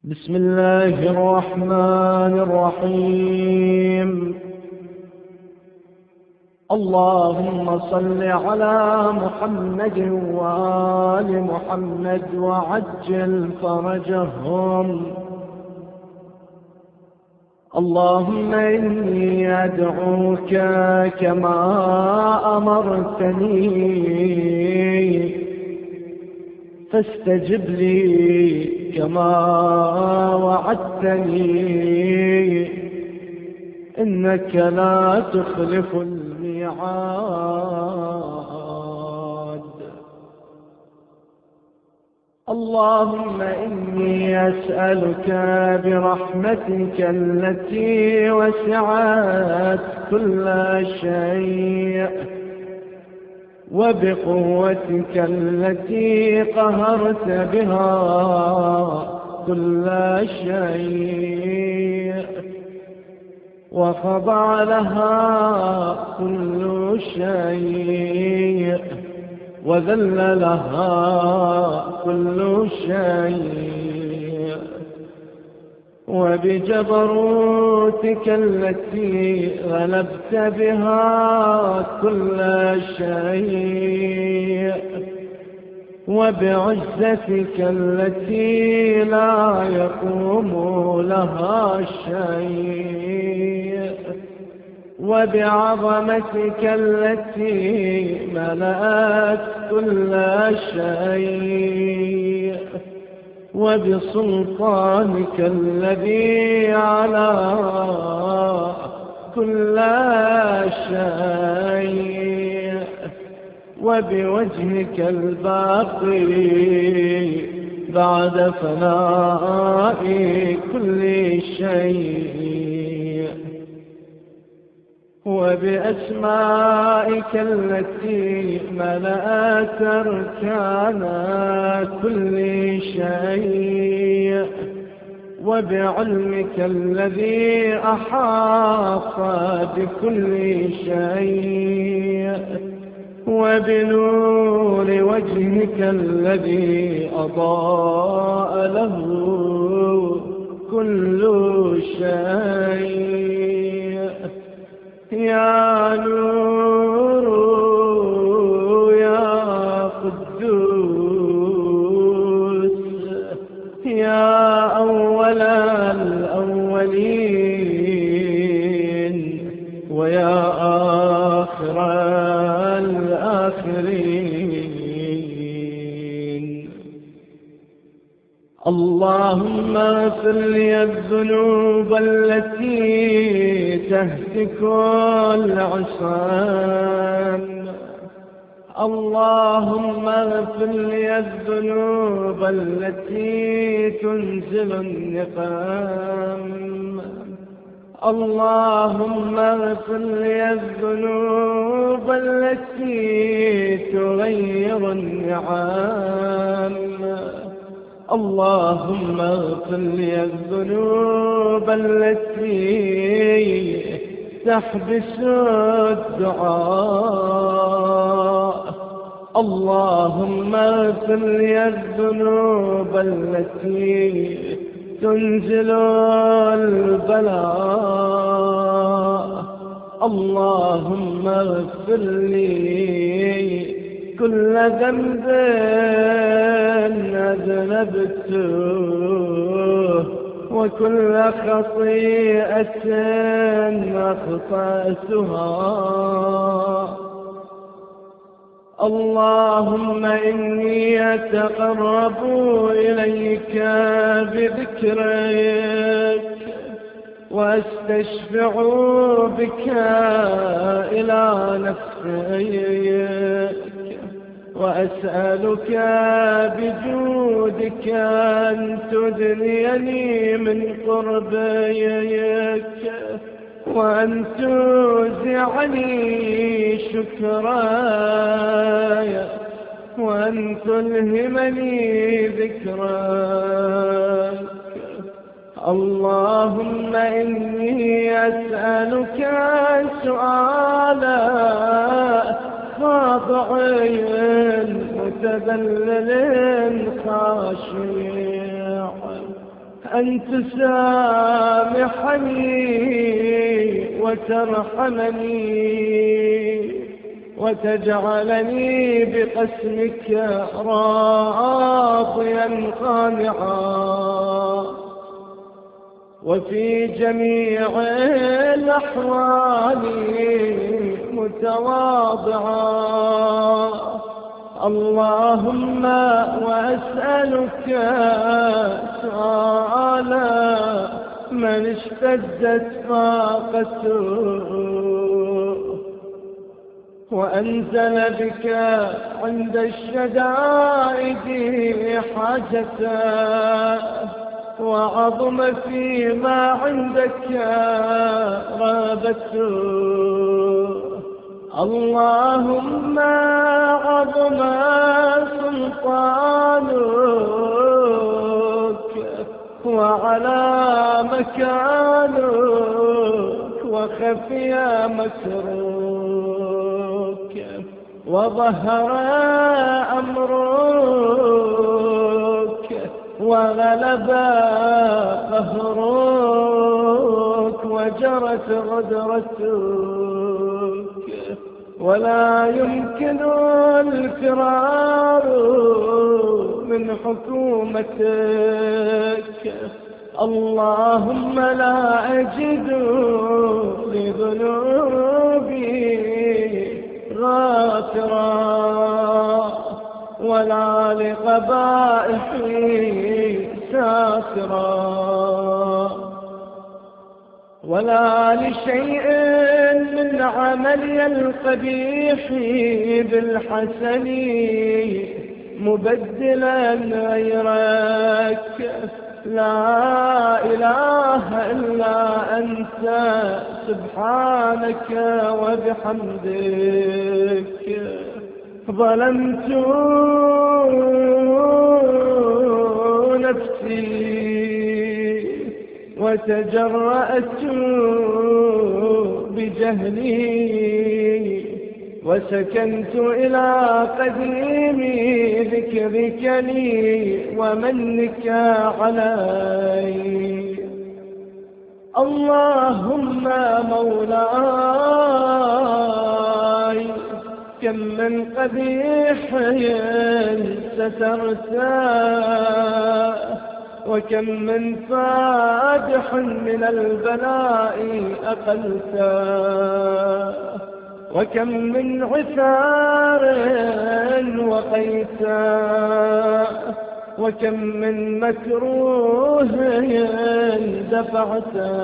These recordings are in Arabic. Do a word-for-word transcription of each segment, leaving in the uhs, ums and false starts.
بسم الله الرحمن الرحيم. اللهم صل على محمد وآل محمد وعجل فرجهم. اللهم إني أدعوك كما أمرتني فاستجب لي كما وعدتني، إنك لا تخلف الميعاد. اللهم إني أسألك برحمتك التي وسعت كل شيء وبقوتك التي قهرت بها كل شيء وخضع لها كل شيء وذل لها كل شيء، وبجبروتك التي غلبت بها كل شيء وبعزتك التي لا يقوم لها شيء وبعظمتك التي ملأت كل شيء وبسلطانك الذي على كل شيء وبوجهك الباقي بعد فناء كل شيء وبأسمائك التي ملأت أركان كل شيء وبعلمك الذي أحاط بكل شيء وبنور وجهك الذي أضاء له كل شيء. يا نور يا قدوس يا أول الأولين ويا آخر الآخرين. اللهم اغفر لي الذنوب التي تهتك العصام. اللهم اغفر لي الذنوب التي تنزل النقام. اللهم اغفر لي الذنوب التي تغير النعام. اللهم اغفر لي الذنوب التي تحبس الدعاء. اللهم اغفر لي الذنوب التي تنزل البلاء. اللهم اغفر لي كل ذنب أذنبته وكل خطيئة أخطأتها. اللهم إني أتقرب إليك بذكرك وأستشفع بك إلى نفسك وأسألك بجودك أن تدنيني من قربك وأن توزعني شكراي وأن تلهمني ذكرك. اللهم إني أسألك سؤالا خاضع متذلل خاشع أن تسامحني وترحمني وتجعلني بقسمك راضيا قانعا، وفي جميع الأحوال متواضعا. اللهم وأسألك سؤالا من اشتدت طاقته وأنزل بك عند الشدائد حاجته وعظم فيما عندك رغبته. اللهم عظم سلطانك وعلى مكانك وخفي مكرك وظهر أمرك وغلب قهرك وجرت غدرتك، ولا يمكن الفرار من حكومتك. اللهم لا أجد لذنوبي غافرا ولا لقبائحي ساترا ولا لشيء من عملي القبيح بالحسن مبدلا غيرك. لا إله إلا أنت سبحانك وبحمدك. ظلمت نفسي وتجرأت بجهلي وسكنت إلى قديم ذكرك لي ومنك علي. اللهم مولاي كم من قبيح سترته وكم من فادح من البلاء أقلته وكم من عثار وقيته وكم من مكروه دفعته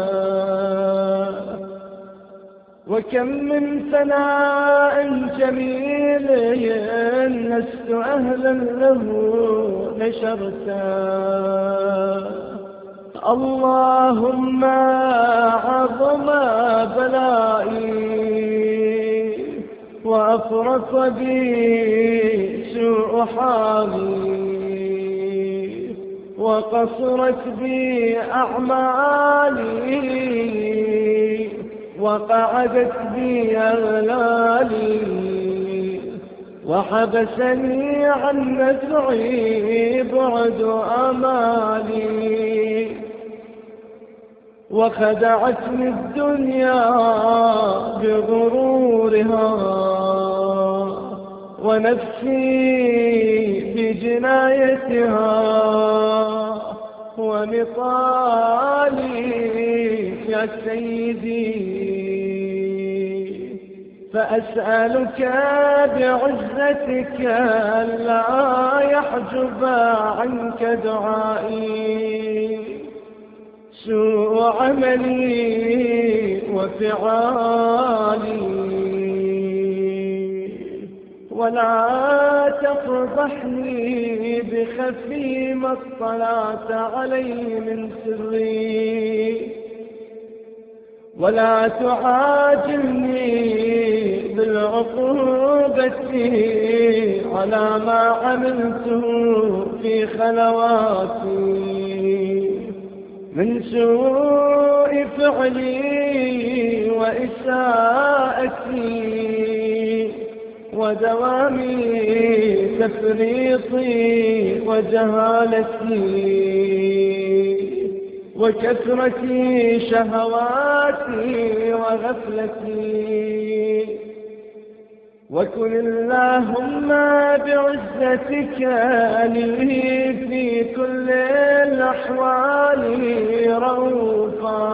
وكم من ثناء جميل لست أهلا له نشرته. اللهم عظم بلائي وأفرط بي سوء حالي وقصرت بي أعمالي وقعدت بي أغلالي وحبسني عن نفعي بعد آمالي وخدعتني الدنيا بغرورها ونفسي بجنايتها ونطالي يا سيدي. فأسألك بعزتك لا يحجب عنك دعائي سوء عملي وفعالي، ولا تفضحني بخفي ما اطلعت عليه من سري، ولا تعاجلني بالعقوبة على ما عملته في خلواتي من سوء فعلي وإساءتي ودوام تفريطي وجهالتي. وكثرة شهواتي وغفلتي. وكن اللهم بعزتك لي في كل الأحوال رؤوفا،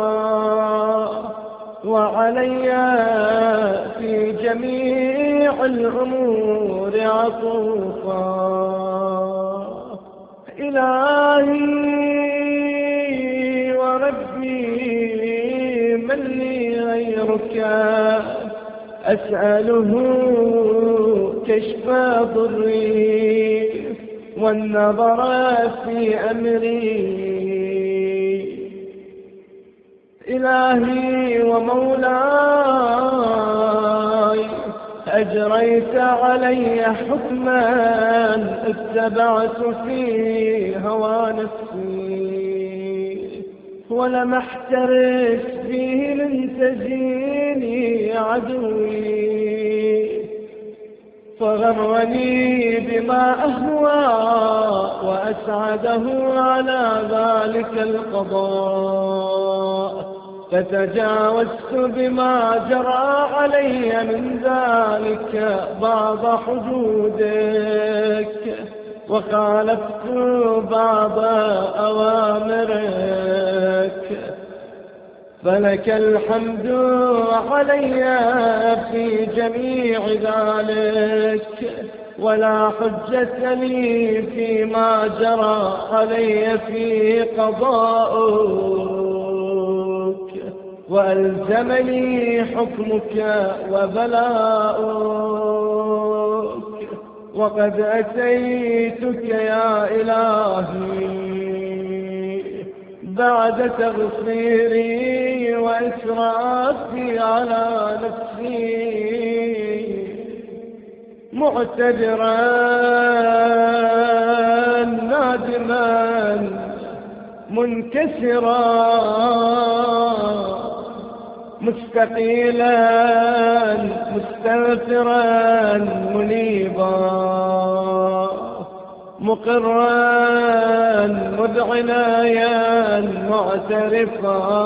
وعلي في جميع الأمور عطوفا. إلهي وربي من لي غيرك أسأله كشف ضري والنظر في أمري. إلهي ومولاي أجريت علي حكما اتبعت فيه هوى نفسي، ولم احترس فيه من تزييني عدوي، فغرني بما أهوى وأسعده على ذلك القضاء، فتجاوزت بما جرى علي من ذلك بعض حدودك، وخالفت بعض أوامرك، فلك الحمد علي في جميع ذلك، ولا حجة لي فيما جرى علي فيه قضاؤك، وألزمني حكمك وبلاؤك. وقد أتيتك يا إلهي بعد تغفيري وإسرافي على نفسي، معتذرا نادما منكسرا مستقيلا مستغفرا منيبا، مقرا مذعنايا معترفا،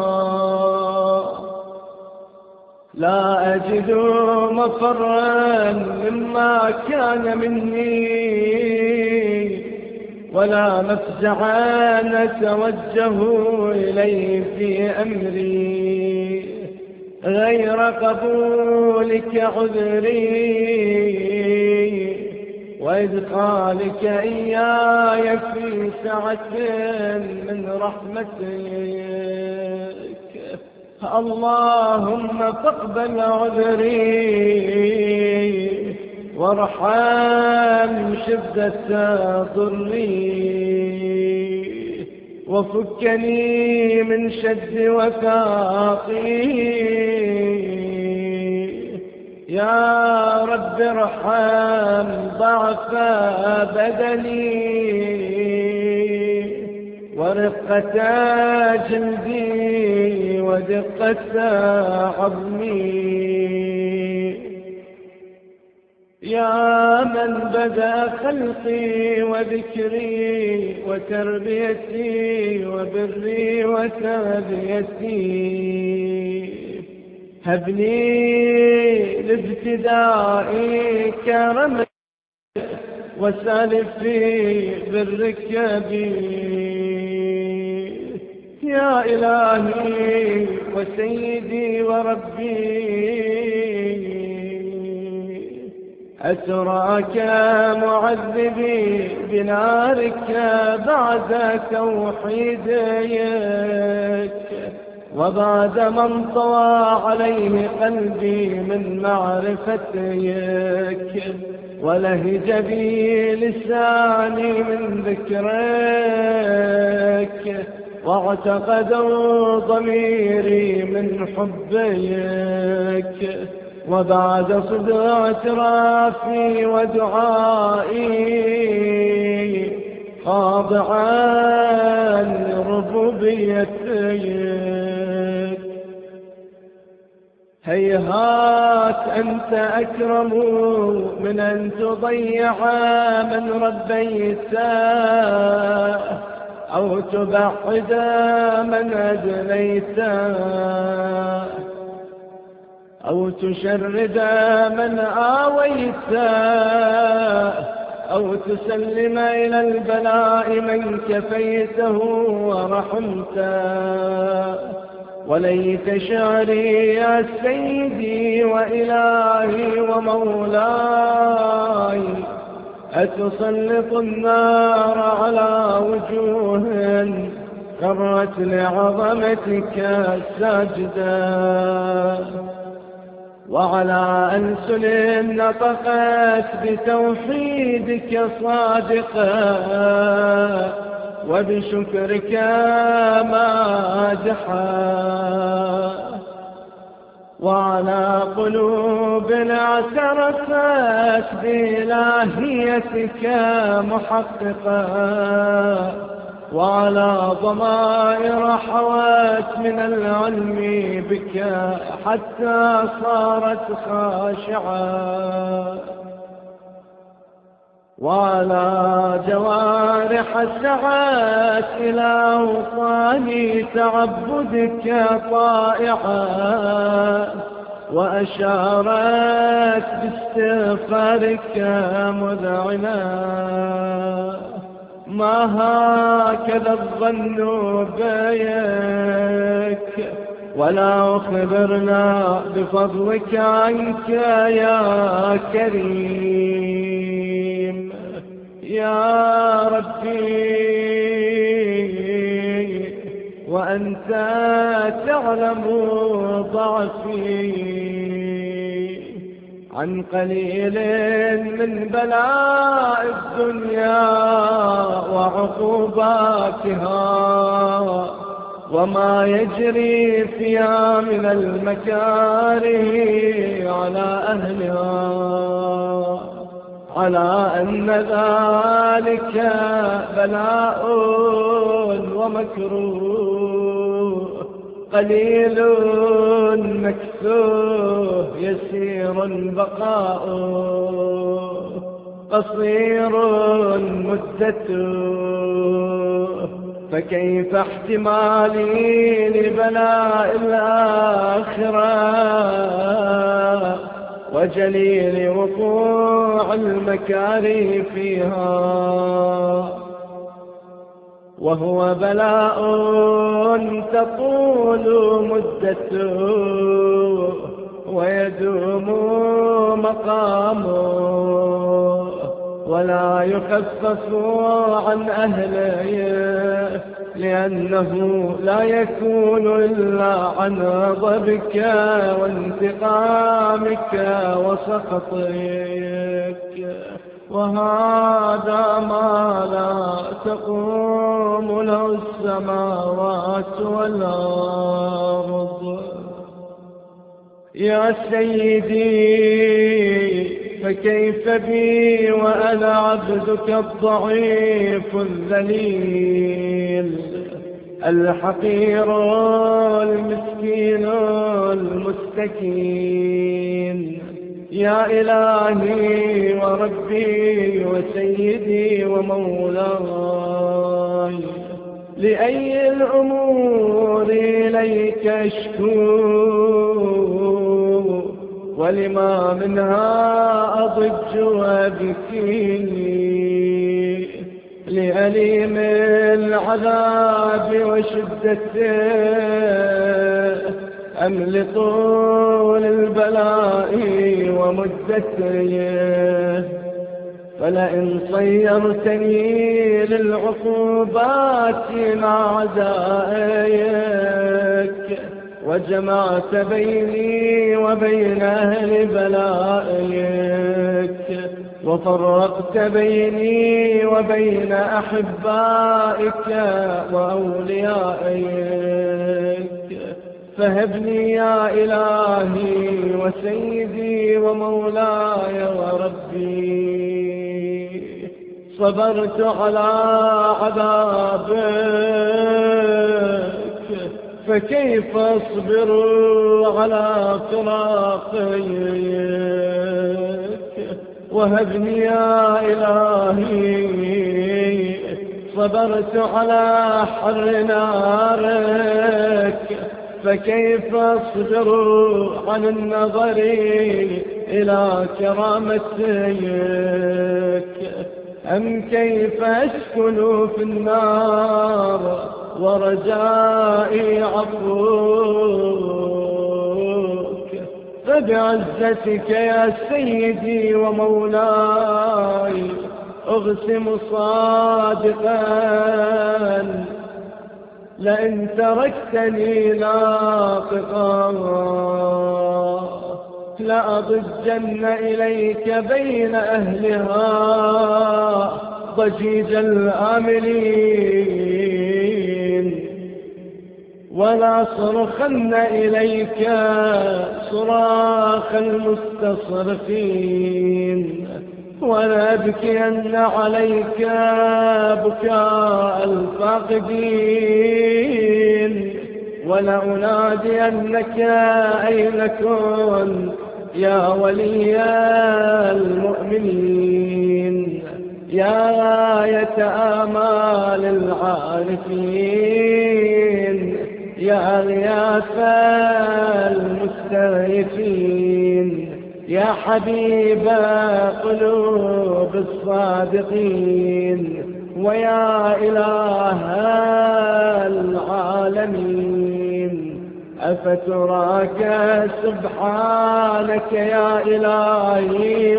لا أجد مفرا مما كان مني، ولا مفزعا أتوجه إليه في أمري غير قبولك عذري وإدخالك إياي في سعة من رحمتك. اللهم فاقبل عذري وارحم شدة ضري، وفكني من شد وثاقي. يا رب ارحم ضعف بدني ورقة جلدي ودقة عظمي. يا من بدأ خلقي وذكري وتربيتي وبري وتربيتي، هبني لابتدائي كرمك وسالف في بالركب. يا إلهي وسيدي وربي، أتراك معذبي بنارك بعد توحيدك، وبعد من طوى عليه قلبي من معرفتك، ولهج بي لساني من ذكرك، واعتقدوا ضميري من حبك. وبعد صدق اعترافي ودعائي خاضعا لربوبيتك، هيهات أنت أكرم من أن تضيع من ربيته، أو تبعد من أدنيته أو تشرد من آويته أو تسلم إلى البلاء من كفيته ورحمته. وليت شعري يا سيدي وإلهي ومولاي أتسلط النار على وجوه قرت لعظمتك ساجدا، وعلى ألسن نطقت بتوحيدك صادقا، وبشكرك مادحا، وعلى قلوب اعترفت بإلهيتك محققا، وعلى ضمائر حوت من العلم بك حتى صارت خاشعة، وعلى جوارح سعت إلى أوطان تعبدك طائعة، وأشارت باستغفارك مذعنة. ما هكذا الظن بيك، ولا أخبرنا بفضلك عنك يا كريم. يا ربي وأنت تعلم ضعفي، عن قليل من بلاء الدنيا وعقوباتها وما يجري فيها من المكاره على أهلها، على أن ذلك بلاء ومكروه قليل مكثوه يسير بقاؤه قصير مدته. فكيف احتمالي لبلاء الآخرة وجليل وقوع المكاره فيها، وهو بلاء تطول مدته ويدوم مقامه، ولا يخفف عن أهله، لأنه لا يكون إلا عن غضبك وانتقامك وسخطك، وهذا ما لا تقوم له السماوات والأرض. يا سيدي فكيف بي وأنا عبدك الضعيف الذليل الحقير المسكين المستكين. يا إلهي وربي وسيدي ومولاي، لأي الأمور إليك أشكو، ولما منها أضج وأبكي، لأليم العذاب وشدته أم لطول البلاء ومدته. فلئن صيرتني للعقوبات مع عزائك، وجمعت بيني وبين أهل بلائك، وفرقت بيني وبين أحبائك وأوليائك، فهبني يا إلهي وسيدي ومولاي وربي. صبرت على عذابك، فكيف أصبر على فراقك؟ وهبني يا إلهي صبرت على حر نارك، فكيف أصبر عن النظر إلى كرامتك؟ أم كيف أسكن في النار ورجائي عفوك؟ فبعزتك يا سيدي ومولاي أغسم صادقا، لئن تركتني ناطقا لأضجن إليك بين أهلها ضجيج الآملين، ولا صرخن إليك صراخ المستصرخين، ولا أبكين عليك بكاء الفاقدين، ولا أنادينك أين كنت يا ولي المؤمنين، يا غاية آمال العارفين، يا غياث المستغيثين، يا حبيب قلوب الصادقين، ويا إله العالمين. أفتراك سبحانك يا إلهي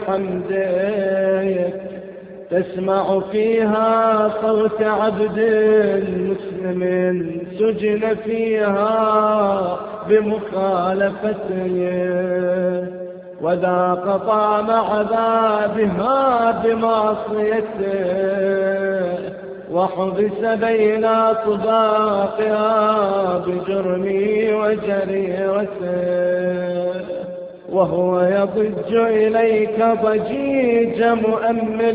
وبحمدك تسمع فيها صوت عبد مسلم سجن فيها بمخالفته، وذاق طعم عذابها بمعصيته، وحبس بين طباقها بجرمي وجريرته، وهو يضج إليك ضجيج مؤمل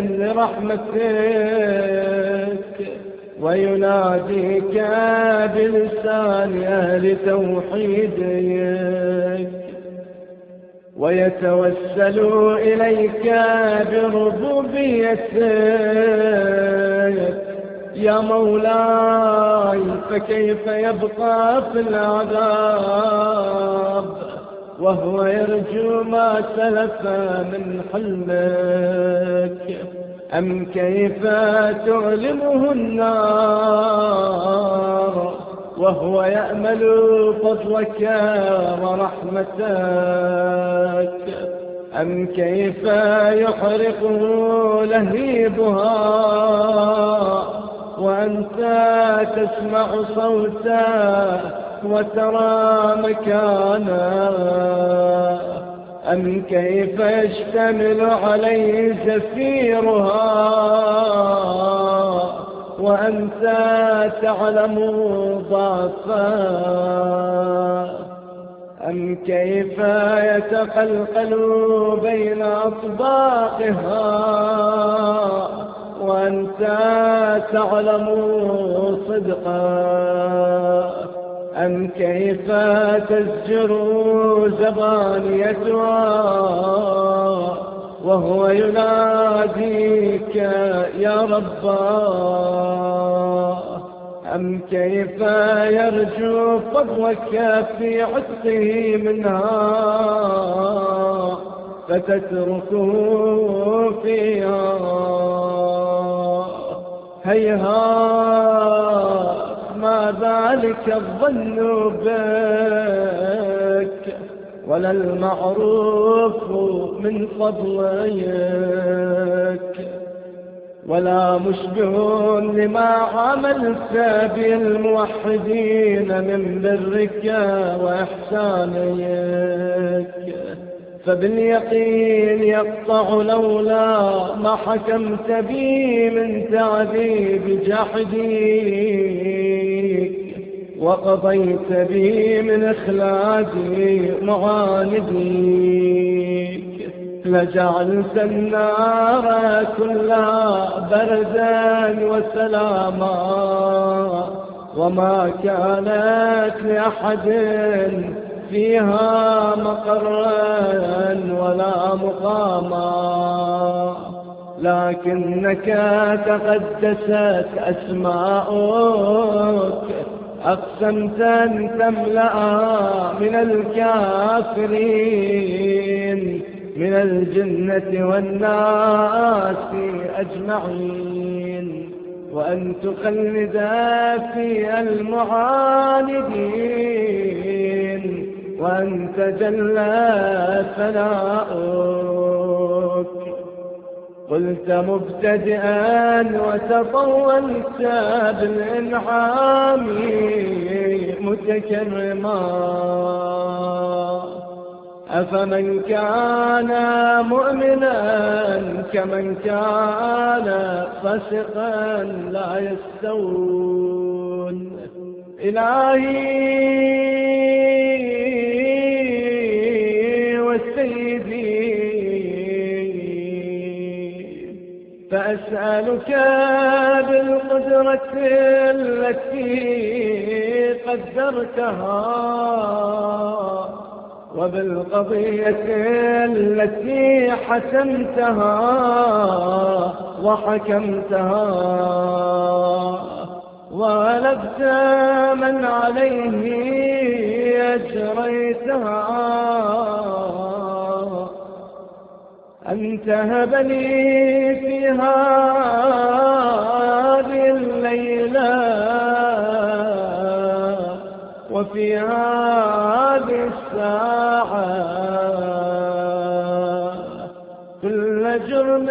لرحمتك، ويناديك بلسان أهل توحيدك، ويتوسل إليك بربوبيتك يا مولاي. فكيف يبقى في العذاب وهو يرجو ما سلف من حلمك؟ أم كيف تعلمه النار وهو يأمل فضلك ورحمتك؟ أم كيف يحرقه لهيبها وأنت تسمع صوته وترى مكانه؟ أم كيف يشتمل عليه زفيرها وأنت تعلم ضعفه؟ أم كيف يتقلقل بين أطباقها وأنت تعلم صدقه؟ أم كيف تزجر زبانيتها وهو يناديك يا رباه؟ أم كيف يرجو فضلك في عتقه منها فتتركه فيها؟ هيهات ما ذلك الظن بك ولا المعروف من فضلك، ولا مشبه لما عملت بالموحدين من برك وإحسانك. فباليقين يقطع لولا ما حكمت بي من تعذيب جاحديك، وقضيت بي من إخلاج معانديك. لجعلت النار كلها بردا وسلاما، وما كانت لأحد فيها مقرا ولا مقاما. لكنك تقدست أسماؤك، أقسمت أن تملأ من الكافرين من الجنة والناس أجمعين، وأن تخلد في المعاندين، وأن تجلى ثناؤك. قلت مبتدئا وتطولت بالإنعام متكرما، أفمن كان مؤمنا كمن كان فاسقا لا يستوون. إلهي وسيدي فأسألك بالقدرة التي قدرتها، وبالقضية التي حسمتها وحكمتها، ولبت من عليه أجريتها، أن تهبني في هذه الليلة وفي هذه الساعة كل جرم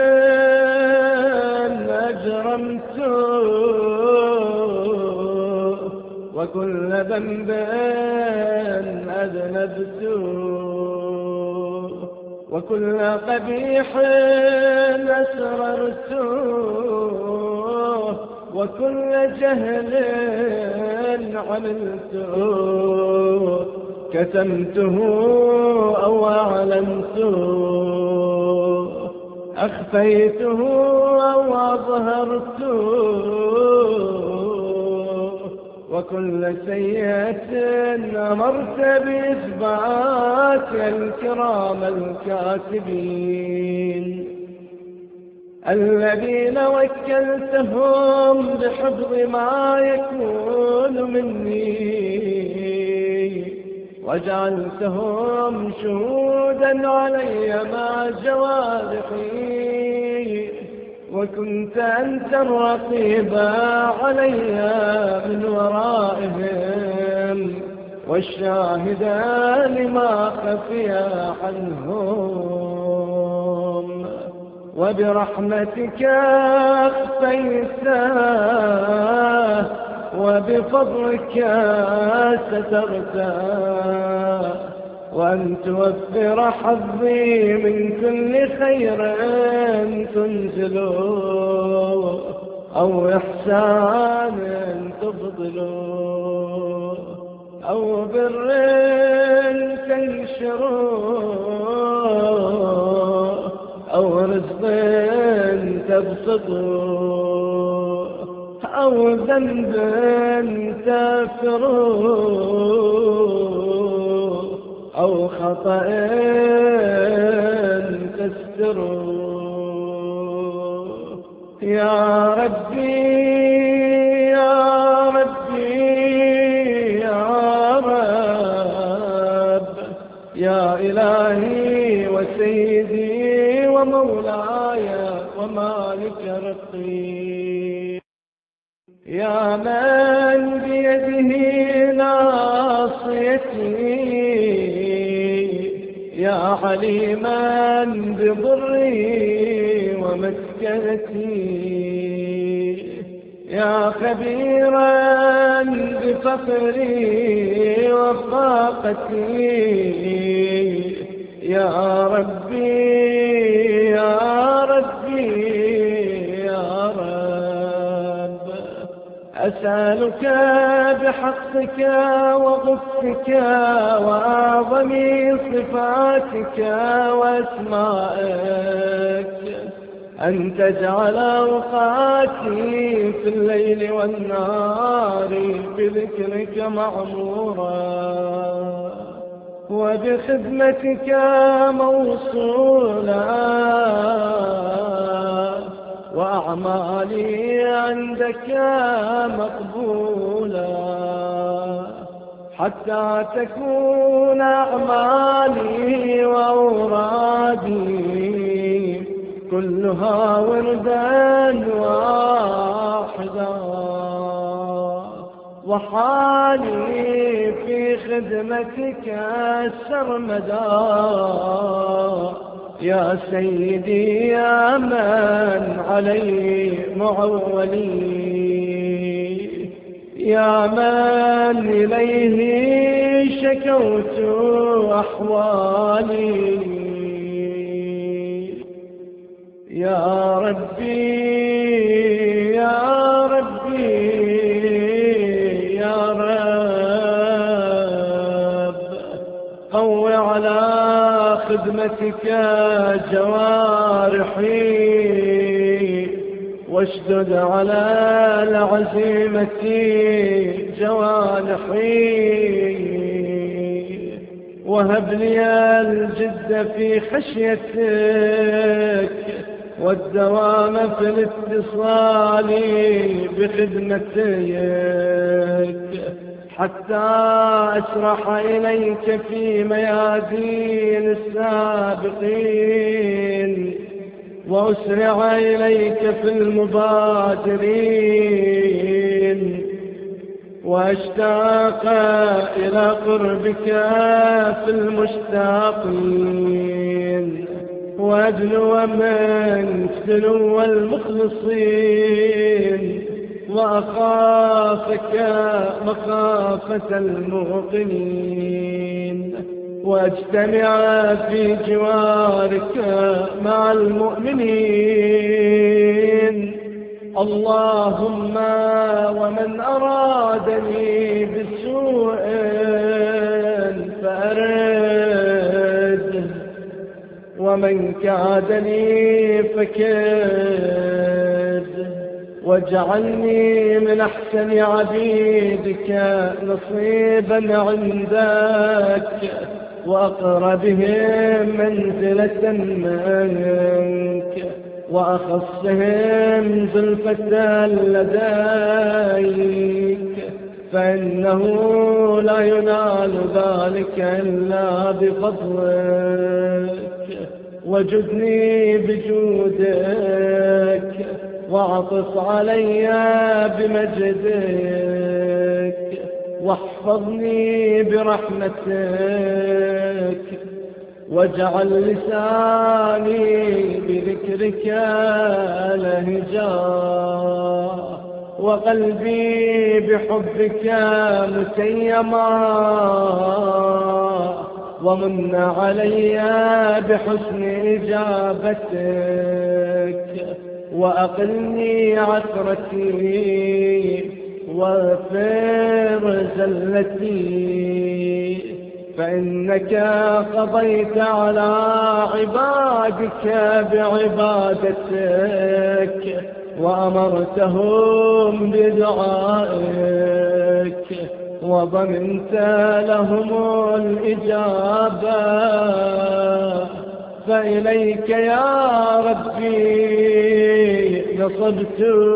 أجرمته، وكل ذنب أذنبته، وكل قبيح أسررته، وكل جهل عملته، كتمته أو أعلنته، أخفيته أو أظهرته، وكل سيئة أمرت بإثبات الكرام الكاتبين الذين وكلتهم بحفظ ما يكون مني، وجعلتهم شهودا علي مع جوارحي، وكنت أنت الرقيب علي من ورائهم، والشاهد لما خفي عنهم، وبرحمتك أخفيته، وبفضلك سترته، وأن توفر حظي من كل خير تنزله، أو إحسان تفضله، أو بر تنشره، أو رزق تبسطه، أو ذنب تغفره، أو خطأ تستره. يا ربي يا ربي يا رب، يا إلهي وسيدي ومولاي ومالك رقي، يا من بيده ناصيتي، يا عليما بضري ومسكنتي، يا خبيرا بفقري وضاقتي، يا ربي يا ربي يا رب، أسألك بحقك وغفك وأعظم صفاتك وأسمائك أن تجعل أوقاتي في الليل والنهار بذكرك معمورا، وبخدمتك موصولا، أعمالي عندك مقبولة، حتى تكون أعمالي وأورادي كلها وردا واحدا، وحالي في خدمتك السرمدا يا سيدي يا من علي معولي، يا من إليه شكوت أحوالي، يا ربي يا ربي يا رب، قو على خدمتك جوارحي، واشدد على العزيمة جوانحي، وهب لي الجد في خشيتك والدوام في الاتصال بخدمتك، حتى أسرح إليك في ميادين السابقين، وأسرع إليك في المبادرين، وأشتاق إلى قربك في المشتاقين، وأدنو من سلو المخلصين، وأخافك مخافة الموقنين، واجتمع في جوارك مع المؤمنين. اللهم ومن أرادني بسوء فأرده، ومن كادني فكد، واجعلني من أحسن عبيدك نصيبا عندك، وأقربهم منزلة منك، وأخصهم زلفة لديك، فإنه لا ينال ذلك إلا بفضلك. وجدني بجودك، واعطف علي بمجدك، واحفظني برحمتك، واجعل لساني بذكرك لهجا، وقلبي بحبك متيما، ومن علي بحسن إجابتك، وأقلني عثرتي واغفر زلتي، فإنك قضيت على عبادك بعبادتك، وأمرتهم بدعائك، وضمنت لهم الإجابة. فإليك يا ربي نصبت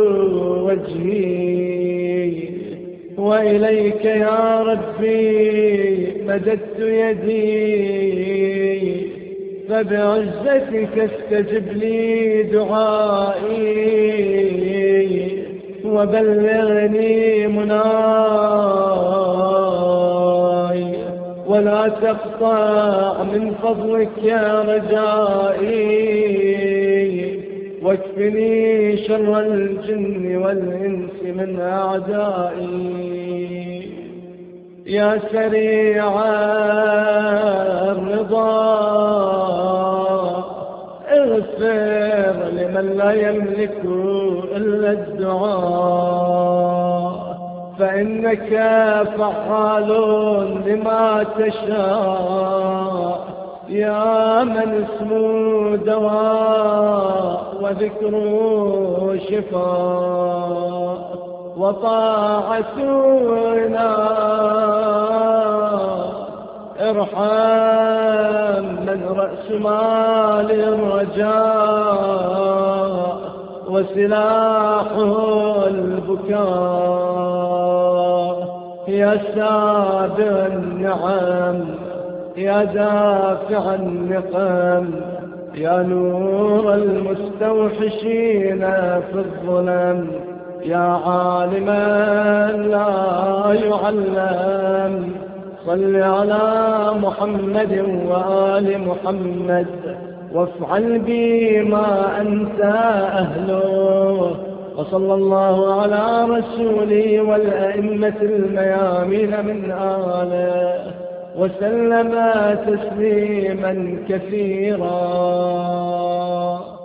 وجهي، وإليك يا ربي مددت يدي، فبعزتك استجب لي دعائي، وبلغني مناي، ولا تقطع من فضلك يا رجائي، واكفني شر الجن والإنس من أعدائي. يا سريع الرضا اغفر لمن لا يملك إلا الدعاء، فإنك فعال لما تشاء، يا من اسمه دواء وذكره شفاء، وطاعتنا ارحم من رأس مال الرجاء، وسلاحه البكاء. يا سابع النعم يا دافع النقم، يا نور المستوحشين في الظلم، يا عالما لا يعلم. صل على محمد وآل محمد، وافعل بي ما أنت أهله. وصلى الله على رسوله والأئمة الميامين من آله، وسلم تسليما كثيرا.